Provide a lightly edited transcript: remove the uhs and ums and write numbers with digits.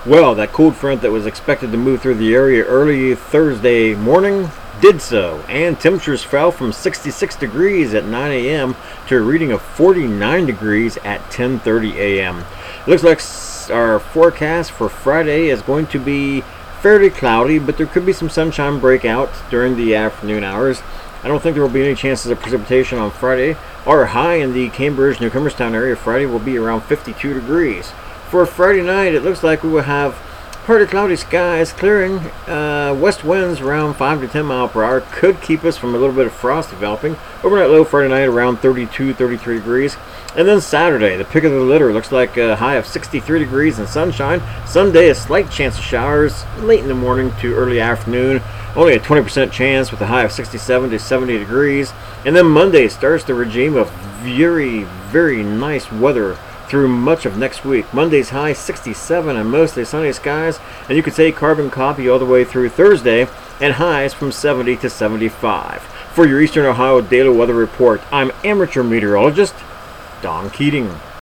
Well, that cold front that was expected to move through the area early Thursday morning did so, and temperatures fell from 66 degrees at 9 a.m. to a reading of 49 degrees at 10:30 a.m. It looks like our forecast for Friday is going to be fairly cloudy, but there could be some sunshine breakout during the afternoon hours. I don't think there will be any chances of precipitation on Friday. Our high in the Cambridge, New Cumberstown area Friday will be around 52 degrees. For Friday night, it looks like we will have partly cloudy skies clearing. West winds around 5 to 10 mile per hour could keep us from a little bit of frost developing. Overnight low Friday night around 32, 33 degrees. And then Saturday, the pick of the litter, looks like a high of 63 degrees and sunshine. Sunday, a slight chance of showers late in the morning to early afternoon. Only a 20% chance with a high of 67 to 70 degrees. And then Monday starts the regime of very, very nice weather through much of next week. Monday's high 67 and mostly sunny skies, and you could say carbon copy all the way through Thursday, and highs from 70 to 75. For your Eastern Ohio Daily Weather Report, I'm amateur meteorologist Don Keating.